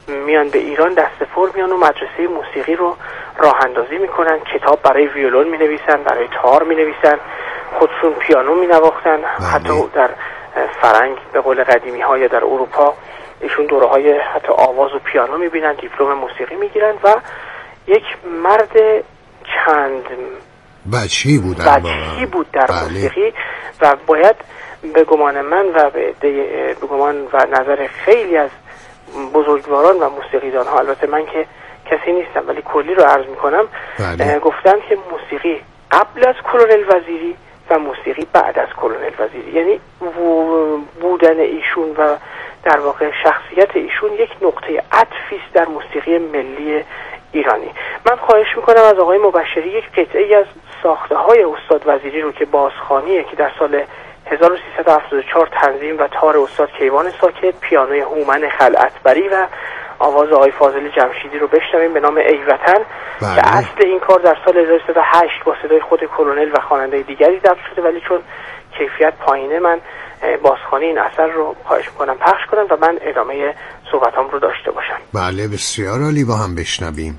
میان به ایران دست پر میان و مدرسه موسیقی رو راه اندازی میکنن، کتاب برای ویولون مینویسن، برای تار مینویسن، خودشون پیانو مینواختن. حتی در فرنگ به قول قدیمی ها یا در اروپا ایشون دوره های حتی آواز و پیانو میبینن، دیپلم موسیقی میگیرن و یک مرد چند وجهی بود در موسیقی و باید به گمان من و به گمان و نظر خیلی از بزرگواران و موسیقیدان ها، البته من که کسی نیستم ولی کلی رو عرض میکنم، گفتن که موسیقی قبل از کلونل وزیری و موسیقی بعد از کلونل وزیری، یعنی بودن ایشون و در واقع شخصیت ایشون یک نقطه عطفی است در موسیقی ملی ایرانی. من خواهش میکنم از آقای مبشری یک قطعه از ساخته های استاد وزیری رو که بازخوانیه که در سال 1374 تنظیم و تار استاد کیوان ساکت، پیانوی هومن خلعتبری و آواز آقای فاضل جمشیدی رو بشنویم به نام ای وطن که اصل این کار در سال 1308 با صدای خود کلونل و خواننده دیگری ضبط شده، ولی چون کیفیت پایینه من بازخوانی این اثر رو خواهش میکنم پخش کنم و من ادامه صحبتام رو داشته باشم. بله بسیار عالی، با هم بشنویم.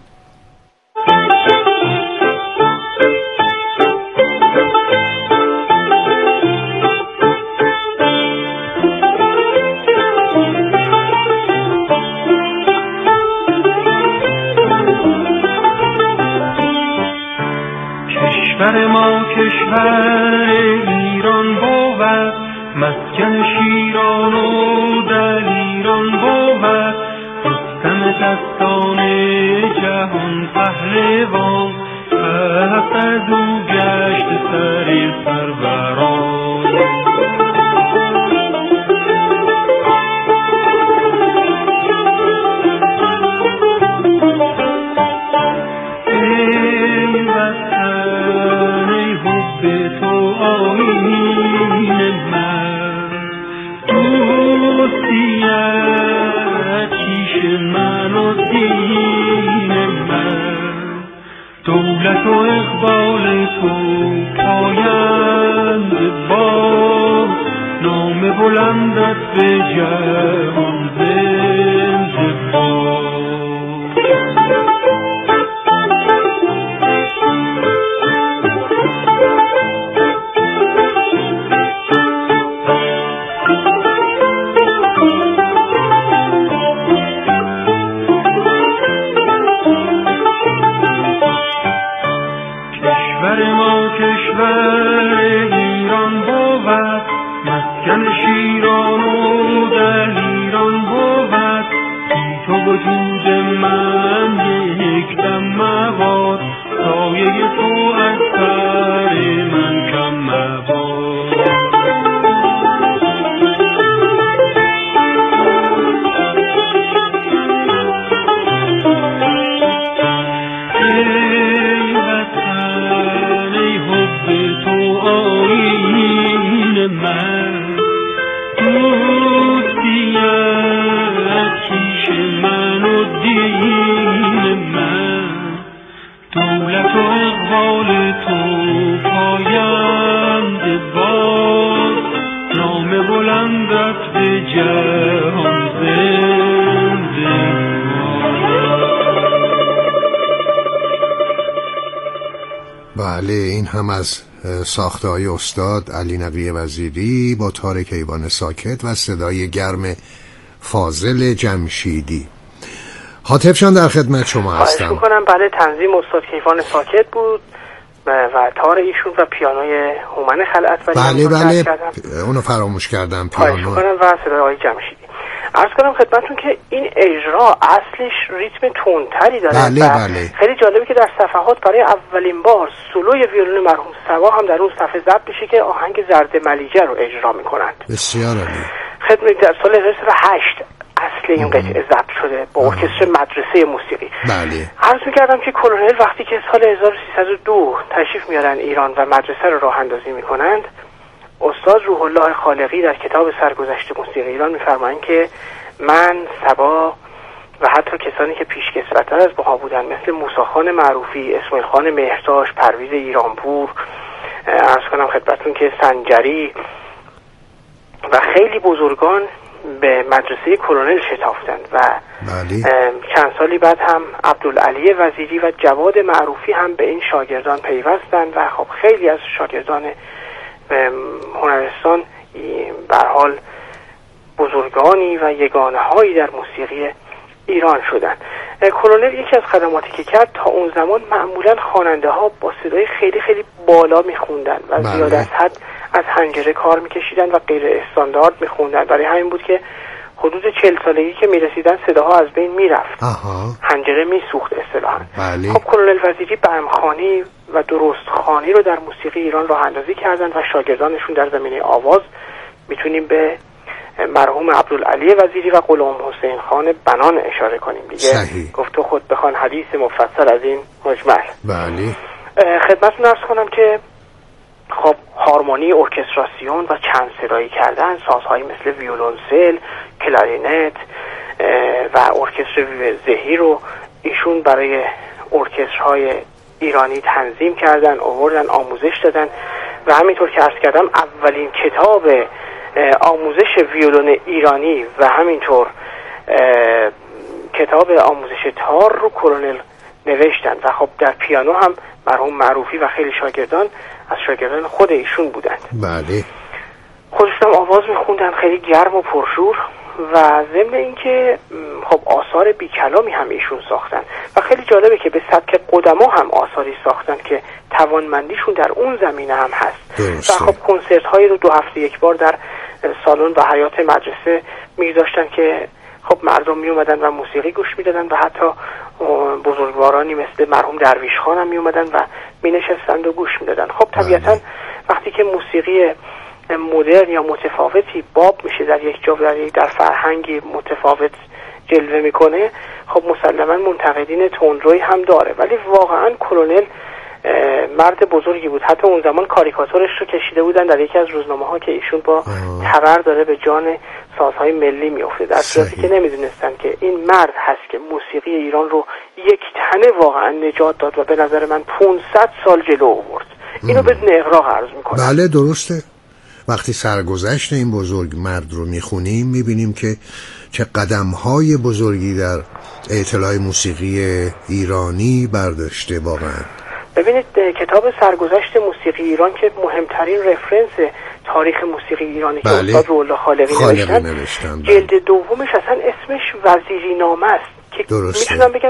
کشور ما کشور ایران بود، مسکن شیران و دلیران بود، رستم دستان جهان پهلوان، پس از او گشت سر سروران. ای وطن ای حب تو آیین من، دوستیت کیش من و دین من، دولت و اقبال تو پایند با، نام بلندت به جهان زنده با. کشور ایران بود، مسکن شیران و دلیران بود، بی تو وجود من یک دم مباد، سایه تو از سر من کم مباد. من دوستیت کیش من و دین من، دولت و اقبال تو پایند باد، نام بلندت به جهان زنده بله این هم از ساخته های استاد علی نقی وزیری با تار کیوان ساکت و صدای گرم فاضل جمشیدی. حاطفشان در خدمت شما هستم. خواهش میکنم. بله تنظیم استاد کیوان ساکت بود و تار ایشون و پیانوی هومن خلعتبری. بله اونو فراموش کردم، پیانو. خواهش میکنم و صدای آقای جمشیدی. عرض کنم خدمتتون که این اجرا اصلش ریتم تندتری داره. بله. خیلی جالبه که در صفحات برای اولین بار سولوی ویولون مرحوم سوا هم در اون صفحه ضبط بشه که آهنگ زرد ملیجه رو اجرا میکنند. بسیار عالی. خدمت در سال 2008 اصل این قطعه ضبط شده با ارکستر مدرسه موسیقی. بله. عرض میکردم که کلونل وقتی که سال 1302 تشریف میارن ایران و مدرسه رو راه اندازی میکنند، استاد روح الله خالقی در کتاب سرگذشت موسیقی ایران میفرمایند که من، سبا و حتی کسانی که پیشکسوت‌تر از ما بودن مثل موسی خان معروفی، اسماعیل خان مهرتاش، پرویز ایرانپور، عرض کنم خدمتتون که سنجری و خیلی بزرگان به مدرسه کلونل شتافتند و بله. چند سالی بعد هم عبدالعلی وزیری و جواد معروفی هم به این شاگردان پیوستند و خب خیلی از شاگردان هنرستان به هر حال بزرگانی و یگانه هایی در موسیقی ایران شدند. کلونل یکی از خدماتی که کرد، تا اون زمان معمولا خواننده ها با صدای خیلی خیلی بالا میخوندن و زیاد از حد از حنجره کار میکشیدن و غیر استاندارد میخوندن. برای همین بود که حدود 40 سالگی که میرسیدن صداها از بین میرفت، حنجره میسوخت اصطلاحاً. بله. خب کلونل وزیری برمخوانی و درستخوانی رو در موسیقی ایران راه اندازی کردن و شاگردانشون در زمینه آواز میتونیم به مرحوم عبدالعلی وزیری و غلام حسین خان بنان اشاره کنیم دیگه. صحیح. گفت خود بخوان حدیث مفصل از این مجمل. بله. خدمتتون عرض کنم که خب هارمونی، ارکستراسیون و چند صدایی کردن، سازهایی مثل ویولنسل، کلارینت و ارکستر زهی رو ایشون برای ارکسترهای ایرانی تنظیم کردن، آوردن، آموزش دادن و همینطور که عرض کردم اولین کتاب آموزش ویولون ایرانی و همینطور کتاب آموزش تار رو کلونل نوشتن و خب در پیانو هم مرحوم معروفی و خیلی شاگردان از شاگردان خود ایشون بودند. بله. خودشون آواز میخوندن خیلی گرم و پرشور و ضمن اینکه خب آثار بی کلامی هم ایشون ساختن و خیلی جالبه که به سبک قدما هم آثاری ساختن که توانمندیشون در اون زمینه هم هست. درسته. و خب کنسرت هایی رو 2 هفته یک بار در سالن و حیاط مدرسه می‌گذاشتن که خب مردم می اومدن و موسیقی گوش میدادن و حتی بزرگوارانی مثل مرحوم درویش خان هم می اومدن و می نشستند و گوش میدادن. خب طبیعتا وقتی که موسیقی مدرن یا متفاوتی باب میشه در یک جا در فرهنگی متفاوت جلوه میکنه، خب مسلما منتقدین تندروی هم داره، ولی واقعا کلونل مرد بزرگی بود. حتی اون زمان کاریکاتورش رو کشیده بودن در یکی از روزنامه ها که ایشون با تبر داره به جان سازهای ملی میفته، در صورتی که نمیدونستن که این مرد هست که موسیقی ایران رو یک تنه واقعا نجات داد و به نظر من 500 سال جلو آورد. اینو بدون اغراق عرض میکنم. بله درسته. وقتی سرگذشت این بزرگ مرد رو میخونیم میبینیم که چه قدم‌های بزرگی در اطلاع موسیقی ایرانی برداشته واقعا. ببینید کتاب سرگذشت موسیقی ایران که مهمترین رفرنس تاریخ موسیقی ایرانی که استاد روح‌الله خالقی نوشتن، جلد دومش اصلا اسمش وزیری نامه است که میتونم بگم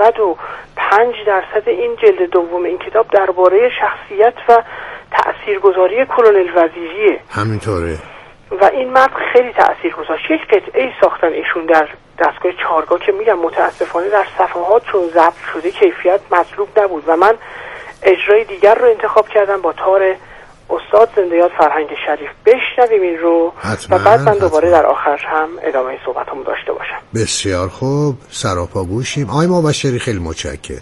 95% این جلد دوم این کتاب درباره شخصیت و تأثیرگذاری کلونل وزیریه. همینطوره. و این مرد خیلی تأثیر گذاشت. یک قطعه ساختن ایشون در دستگاه چهارگاه که میگم متاسفانه در صفحات چون ضبط شده کیفیت مطلوب نبود و من اجرای دیگر رو انتخاب کردم با تار استاد زنده یاد فرهنگ شریف. بشنویم این رو و بعد من دوباره در آخرش هم ادامه صحبتامو داشته باشم. بسیار خوب، سراپا گوشیم. آقای مبشری خیلی متشکرم.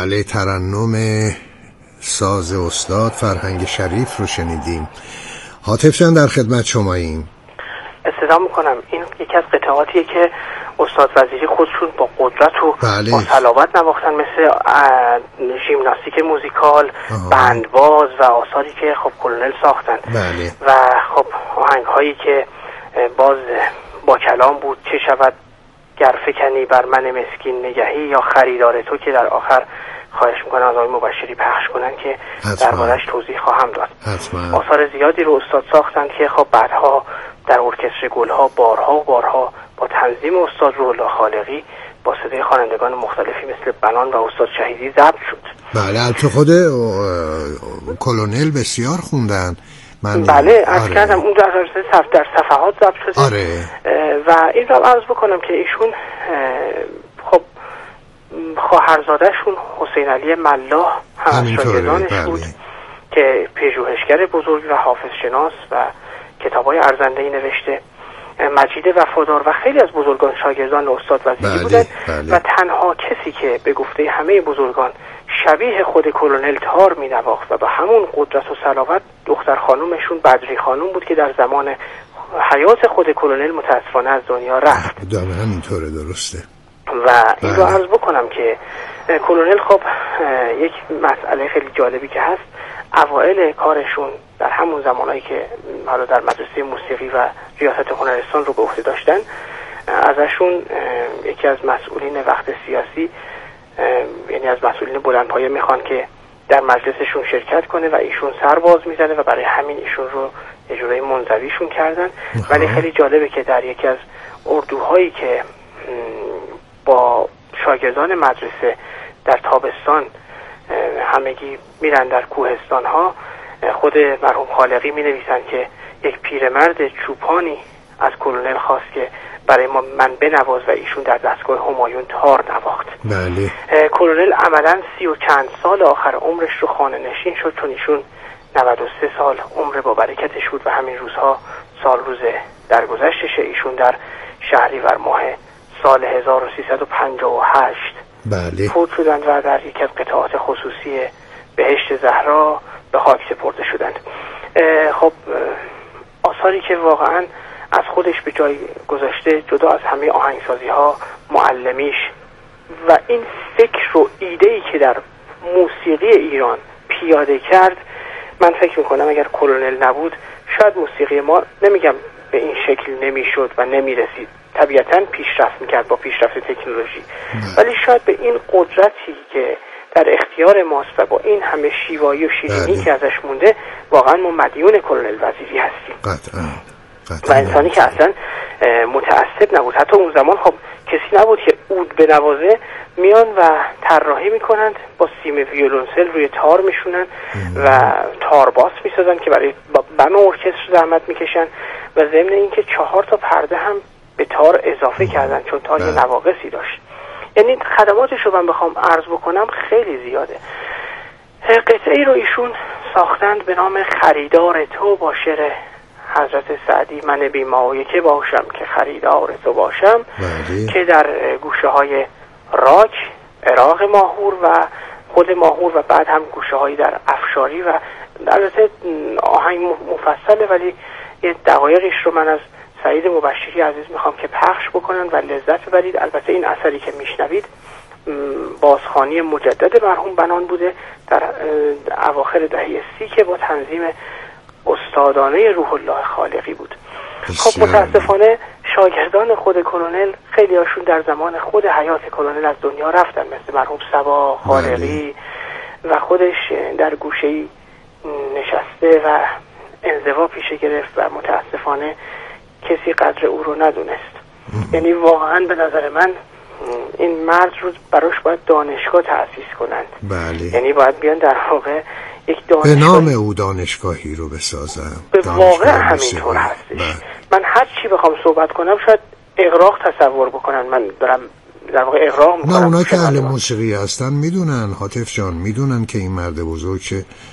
بله، ترنم ساز استاد فرهنگ شریف رو شنیدیم. حاطف جان در خدمت شماییم. استدعا میکنم این یکی از قطعاتیه که استاد وزیری خودشون با قدرت و با صلابت نواختن، مثل ژیمناستیک موزیکال، بندباز و آثاری که خب کلونل ساختن. بله. و خب آهنگ هایی که باز با کلام بود، چه شود گر فکنی بر من مسکین نگهی، یا خریدار تو که در آخر خواهش میکنم از آقای مبشری پخش کنن که دربارش توضیح خواهم داد. آثار زیادی رو استاد ساختن که خب بعدها در ارکستر گلها بارها و بارها با تنظیم استاد روح‌الله خالقی با صدای خوانندگان مختلفی مثل بنان و استاد شهیدی ضبط شد. بله، البته خود کلونل بسیار خوندن. بله، از کردم اون در صفحات ضبط شده. آره. و این رو عرض بکنم که ایشون خب خواهرزاده‌شون حسین علی ملاح هم از شاگردانش بود که پژوهشگر بزرگ و حافظ شناس و کتاب‌های ارزنده‌ای نوشته. مجید وفادار و خیلی از بزرگان شاگردان استاد وزیری بودن. و تنها کسی که به گفته همه بزرگان شبیه خود کلونل تار می نواخت و با همون قدرت و صلابت دختر خانومشون بدری خانوم بود که در زمان حیات خود کلونل متاسفانه از دنیا رفت. همینطوره، درسته. و این رو عرض بکنم که کلونل خب یک مسئله خیلی جالبی که هست، اوائل کارشون در همون زمانهایی که حالا در مدرسه موسیقی و ریاست هنرستان رو به عهده داشتن، ازشون یکی از مسئولین وقت سیاسی، یعنی از مسئولین بلندپایه، میخوان که در مجلسشون شرکت کنه و ایشون سر باز میزنه و برای همین ایشون رو یه جورایی منزویشون کردن. ولی خیلی جالبه که در یکی از اردوهایی که با شاگردان مدرسه در تابستان همگی میرن در کوهستان ها، خود مرحوم خالقی می نویسن که یک پیرمرد چوپانی از کلونل خواست که برای من بنواز و ایشون در دستگاه همایون تار نواخت. بله. کلونل عملاً 30 و چند سال آخر عمرش رو خانه نشین شد، چون ایشون 93 سال عمر با برکتش بود و همین روزها سال روز درگذشتشه. ایشون در شهریور ماه سال 1358 بله فوت شدند و در یکی از قطعات خصوصی بهشت زهرا به خاک سپرده شدند. خب آثاری که واقعا از خودش به جای گذاشته، جدا از همه آهنگسازی ها، معلمیش و این فکر و ایده‌ای که در موسیقی ایران پیاده کرد، من فکر میکنم اگر کلونل نبود شاید موسیقی ما، نمیگم به این شکل نمیشد و نمیرسید، طبیعتاً پیشرفت میکرد با پیشرفت تکنولوژی، ولی شاید به این قدرتی که در اختیار ماست و با این همه شیوایی و شیرینی که ازش مونده، واقعا ما مدیون کلونل وزیری هستیم. قطعاً. و انسانی که اصلا متعصب نبود. حتی اون زمان خب کسی نبود که عود بنوازه، میان و طراحی میکنند، با سیم ویولنسل روی تار میشونن و تارباس میسازن که برای بم ارکستر زحمت میکشن و ضمن اینکه 4 تا پرده هم به تار اضافه کردن، چون تار یه نواقصی داشت. یعنی خدماتش رو من بخوام عرض بکنم خیلی زیاده. قطعی رو ایشون ساختند به نام خریدار تو، با شعر حضرت سعدی من بیمایه که باشم که خریدار تو باشم، که در گوشه های راک، عراق ماهور و خود ماهور و بعد هم گوشه هایی در افشاری، و البته آهنگ مفصله ولی یه دقایقش رو من از سعید مبشری عزیز میخوام که پخش بکنن و لذت ببرید. البته این اثری که میشنوید بازخوانی مجدد مرحوم بنان بوده در اواخر دهه 30 که با تنظیم استادانه روح الله خالقی بود. خب متاسفانه شاگردان خود کلونل خیلی هاشون در زمان خود حیات کلونل از دنیا رفتن، مثل مرحوم صبا خالقی و خودش در گوشه‌ای نشسته و انزوا پیشه گرفت و متاسفانه کسی قدر او رو ندونست. یعنی واقعا به نظر من این مرد رو براش باید دانشگاه تأسیس کنند. بله. یعنی باید بیان در واقع یک به نام او دانشگاهی رو بسازم. به واقع همینطور هستش. من هر چی بخوام صحبت کنم شاید اغراق تصور بکنن، من دارم در واقع اغراق میکنم. نه اونا که اهل موسیقی هستن میدونن، حاطف جان میدونن که این مرد بزرگ که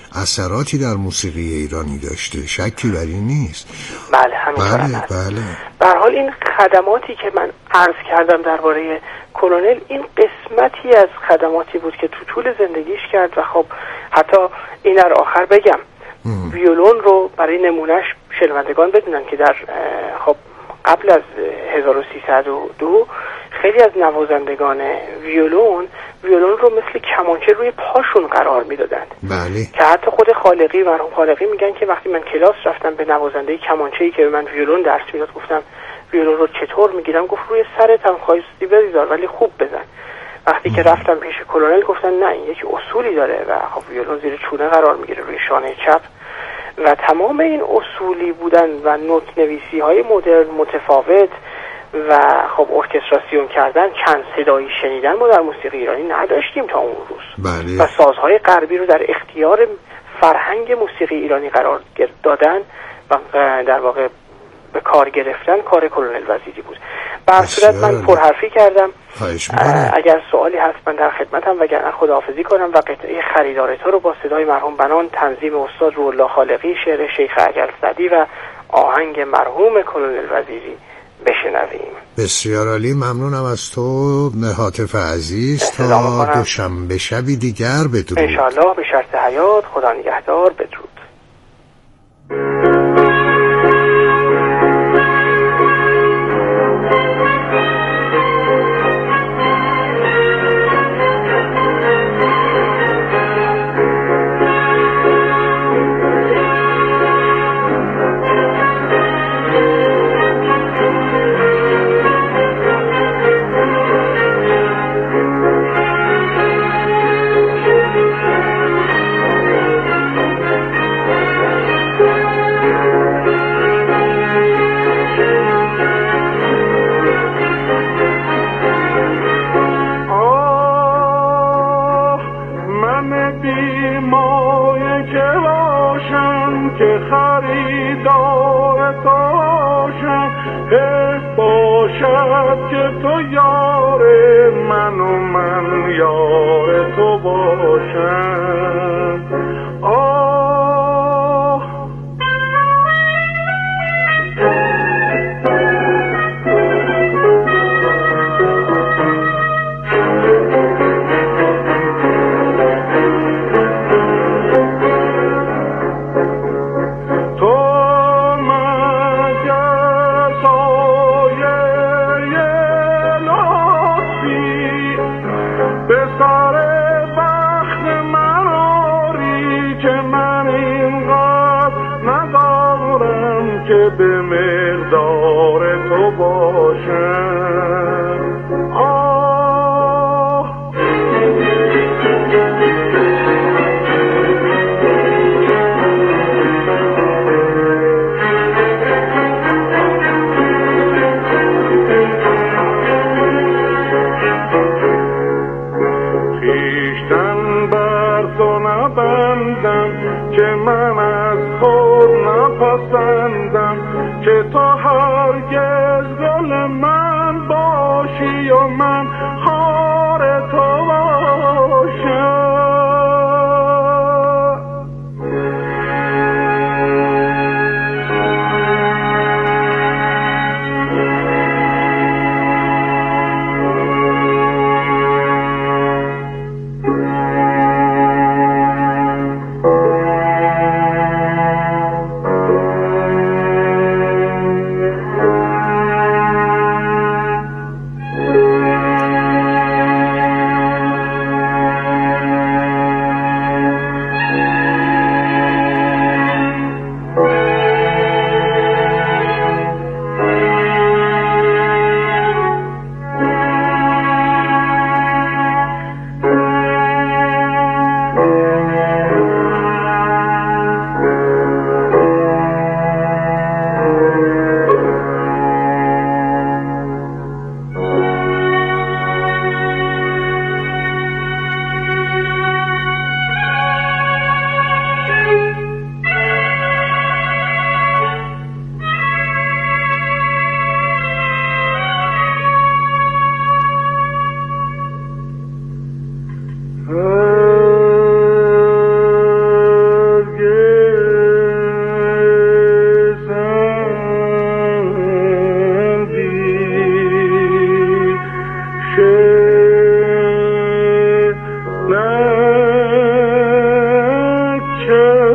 اثراتی در موسیقی ایرانی داشته، شکی بر این نیست. بله همینطور بله است. بله. به هر حال این خدماتی که من عرض کردم درباره کلونل، این قسمتی از خدماتی بود که تو طول زندگیش کرد و خب حتی این در آخر بگم ویولون رو برای نمونهش شنوندگان بدونن که در خب قبل از 1302 خیلی از نوازندگان ویولون رو مثل کمانچه روی پاشون قرار میدادند. بله. که حتی خود خالقی، مرحوم خالقی میگن که وقتی من کلاس رفتم به نوازنده کمانچه‌ای که به من ویولون درس میداد گفتم ویولون رو چطور میگیرم؟ گفت روی سرت هم خواستی بذار ولی خوب بزن. وقتی که رفتم پیش کلونل گفتن نه این یک اصولی داره و خب ویولون زیر چونه قرار میگیره روی شانه چپ و تمام این اصولی بودن و نوت نویسی های مدرن متفاوت و خب ارکستراسیون کردن، چند صدایی شنیدن ما در موسیقی ایرانی نداشتیم تا اون روز. بله. و سازهای غربی رو در اختیار فرهنگ موسیقی ایرانی قرار دادن و در واقع به کار گرفتن کار کلونل وزیری بود. به هر صورت من پرحرفی کردم. اگر سوالی هست من در خدمتم، وگرنه خداحافظی کنم و قطعه خریدار تو رو با صدای مرحوم بنان، تنظیم استاد روح‌الله خالقی، شعر شیخ اجلزدی و آهنگ مرحوم کلونل وزیری بشنویم. بسیار عالی، ممنونم از تو هاتف عزیز. تا دوشنبه شبی دیگر بدرود انشاءالله به شرط حیات. خدا نگهدار. بدرود.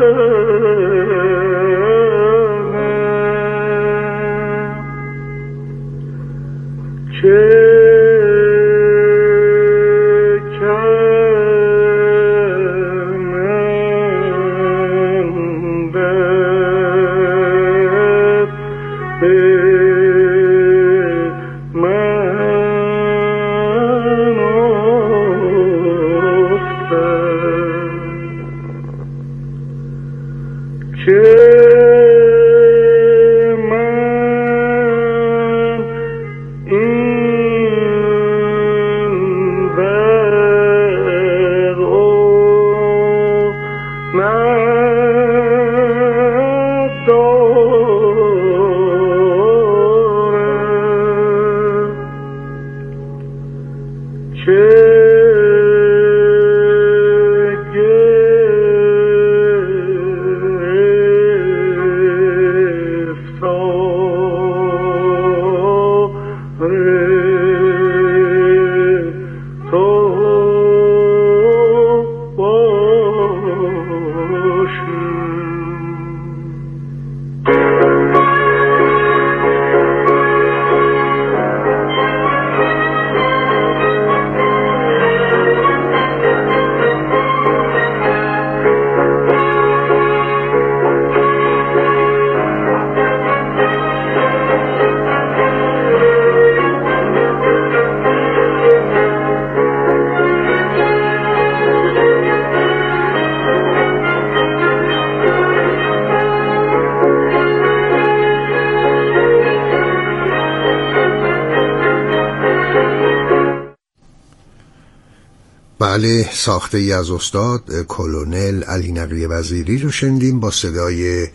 بله، ساخته ای از استاد کلونل علی نقی وزیری رو شنیدیم با صدای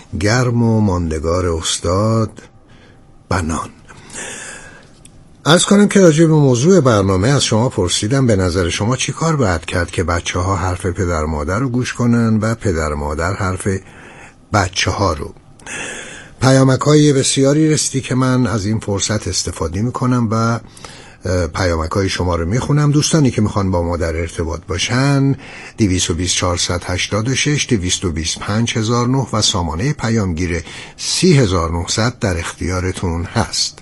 گرم و ماندگار استاد بنان. عرض کنم که راجع به موضوع برنامه از شما پرسیدم به نظر شما چی کار باید کرد که بچه ها حرف پدر مادر رو گوش کنن و پدر مادر حرف بچه ها رو. پیامک های بسیاری رسیدی که من از این فرصت استفاده میکنم و پیامک های شما رو میخونم. دوستانی که میخوان با ما در ارتباط باشن 220 486 225 1009 و سامانه پیامگیر 30900 در اختیارتون هست.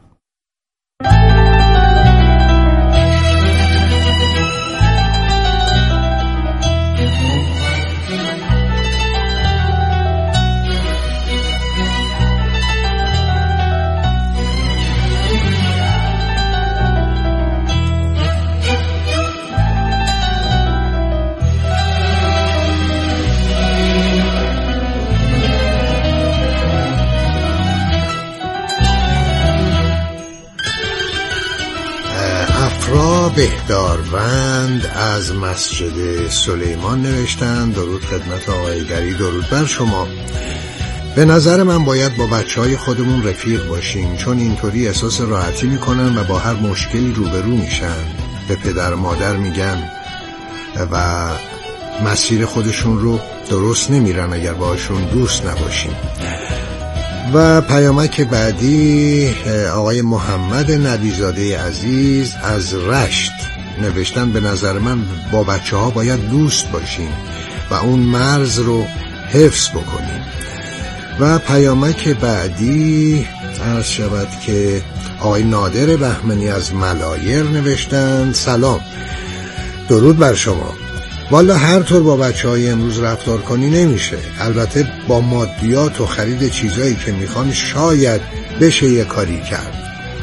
بهداروند از مسجد سلیمان نوشتن: درود خدمت آقای گری، درود بر شما. به نظر من باید با بچهای خودمون رفیق باشیم، چون اینطوری احساس راحتی میکنن و با هر مشکلی روبرو میشن به پدر مادر میگن و مسیر خودشون رو درست نمیرن اگر باشون دوست نباشیم. و پیامک بعدی آقای محمد نبیزاده عزیز از رشت نوشتن: به نظر من با بچه ها باید دوست باشیم و اون مرز رو حفظ بکنیم. و پیامک بعدی عرض شود که آقای نادر بهمنی از ملایر نوشتن: سلام، درود بر شما. والا هر طور با بچه های امروز رفتار کنی نمیشه. البته با مادیات و خرید چیزایی که میخوان شاید بشه یه کاری کرد.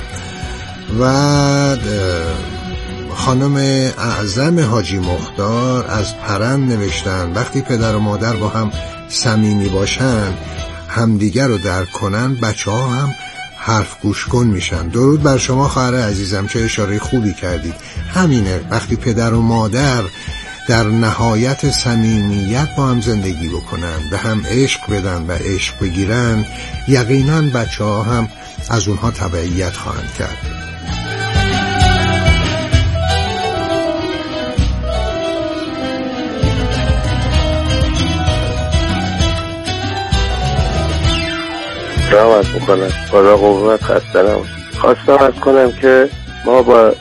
و خانم اعظم حاجی مختار از پرند نوشتن: وقتی پدر و مادر با هم صمیمی باشن، همدیگر رو درک کنن، بچه ها هم حرف گوش کن میشن. درود بر شما خواهر عزیزم، چه اشاره خوبی کردید. همینه، وقتی پدر و مادر در نهایت صمیمیت با هم زندگی بکنن، به هم عشق بدن و عشق بگیرن، یقینا بچه ها هم از اونها تبعیت خواهند کرد. سلامت میکنم، خدا قوت، خسته نباشید. خواستم عرض کنم که ما با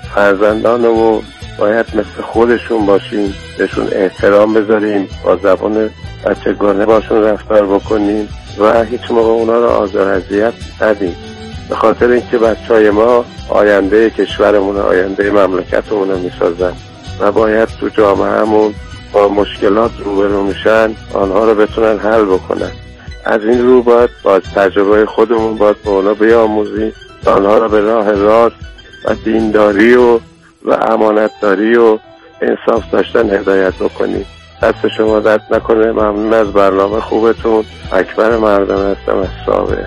فرزندانمون باید مثل خودشون باشیم، بهشون احترام بذاریم، با زبان بچگانه باشون رفتار بکنیم و هیچ موقع اونا رو آزار اذیت ندیم، به خاطر اینکه بچهای ما آینده کشورمون، آینده مملکتمون رو میسازن و باید تو جامعهمون با مشکلات روبرو میشن آنها رو بتونن حل بکنن. از این رو باید با تجربه خودمون باید به اونا بیاموزیم، آنها رو به راه راست و دینداری و امانتداری و انصاف داشتن هدایت بکنیم. دست شما درد نکنه. ممنون از برنامه خوبتون. اکبر مردم هستم از ساوه.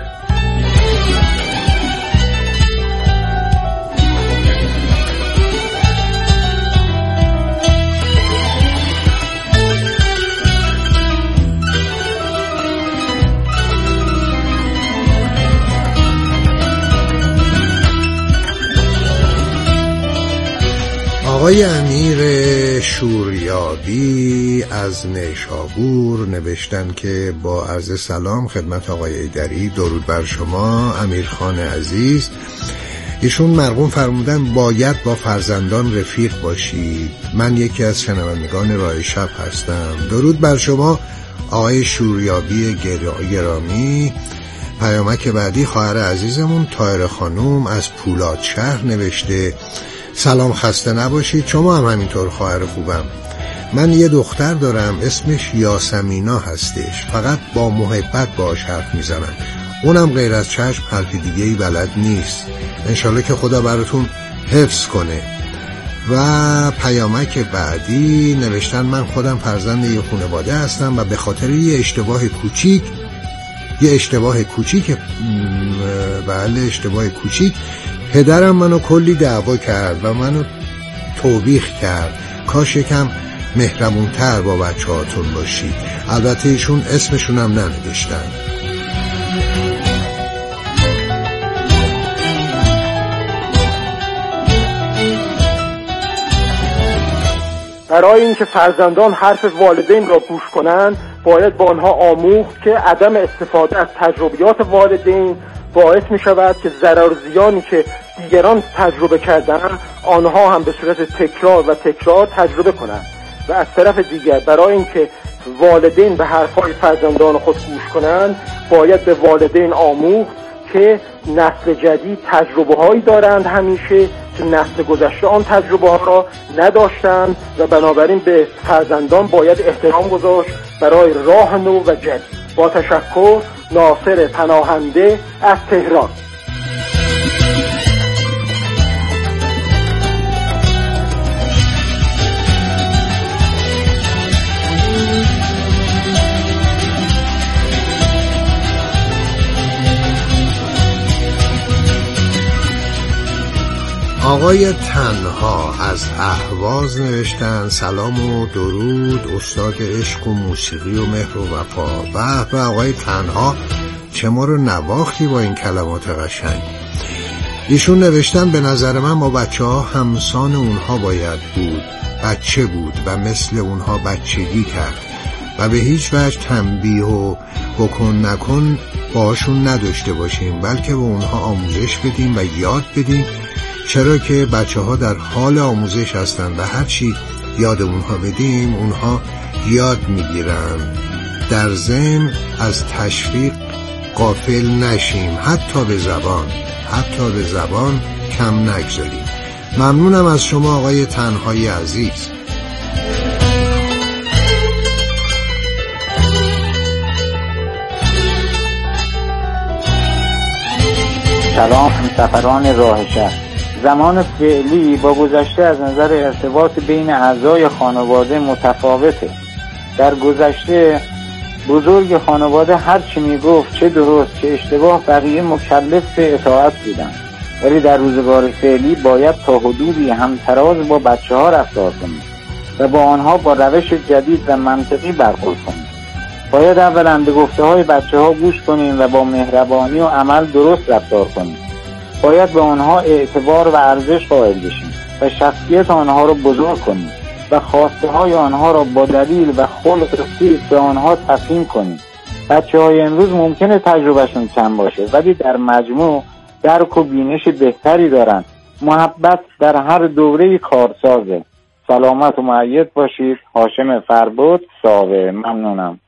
آقای امیر شوریابی از نیشابور نوشتن که با عرض سلام خدمت آقای ایدری، درود بر شما امیرخان عزیز. ایشون مرقوم فرمودن باید با فرزندان رفیق باشید. من یکی از شنوندگان راه شب هستم. درود بر شما آقای شوریابی گرامی. پیامک بعدی خواهر عزیزمون طاهره خانوم از پولاد شهر نوشته سلام، خسته نباشید. شما هم همینطور خواهر خوبم. من یه دختر دارم اسمش یاسمینا هستش، فقط با محبت باهاش حرف میزنم، اونم غیر از چشم حرف دیگه‌ای بلد نیست. انشالله که خدا براتون حفظ کنه. و پیامک بعدی نوشتن من خودم فرزند یه خانواده هستم و به خاطر یه اشتباه کوچیک پدرم منو کلی دعوا کرد و منو توبیخ کرد. کاش یکم مهربونتر با بچه هاتون باشید. البته ایشون اسمشون هم ننوشتن. برای اینکه فرزندان حرف والدین را گوش کنند باید با آنها آموخت که عدم استفاده از تجربیات والدین باعث می شود که ضرر زیانی که دیگران تجربه کردن آنها هم به صورت تکرار و تکرار تجربه کنند. و از طرف دیگر برای اینکه والدین به حرفهای فرزندان خود گوش کنند باید به والدین آموخت که نسل جدید تجربه هایی دارند همیشه که نسل گذشته آن تجربه ها را نداشتند و بنابراین به فرزندان باید احترام گذاشت برای راه نو و جدید. با تشکر، ناصر پناهنده از تهران. آقای تنها از اهواز نوشتن سلام و درود استاد عشق و موسیقی و مهر و وفا. به آقای تنها چه ما رو نواختی با این کلمات قشنگ. ایشون نوشتن به نظر من با بچه ها همسان اونها باید بود، بچه بود و مثل اونها بچگی کرد و به هیچ وجه تنبیه و بکن نکن باشون نداشته باشیم، بلکه به اونها آموزش بدیم و یاد بدیم، چرا که بچه ها در حال آموزش هستن و هرچی یاد اونها بدیم اونها یاد میگیرن. در ضمن از تشویق غافل نشیم، حتی به زبان کم نگذاریم. ممنونم از شما آقای تنهای عزیز. سلام همسفران راه شهر. زمان فعلی با گذشته از نظر ارتباط بین اعضای خانواده متفاوته. در گذشته بزرگ خانواده هر چی میگفت چه درست چه اشتباه بقیه مکلف به اطاعت بودن، ولی در روزگار فعلی باید تا حدودی همتراز با بچه ها رفتار کنیم و با آنها با روش جدید و منطقی برخورد کنیم. باید اولا به گفته های بچه ها گوش کنیم و با مهربانی و عمل درست رفتار کنیم. باید به آنها اعتبار و ارزش قائل بشیم و شخصیت آنها را بزرگ کنیم و خواسته های آنها را با دلیل و خلق خوب به آنها تفهیم کنیم. بچه های امروز ممکنه تجربهشون کم باشه ولی در مجموع درک و بینش بهتری دارن. محبت در هر دوره کارسازه. سلامت و مؤید باشید. هاشم فربود، ساوه. ممنونم.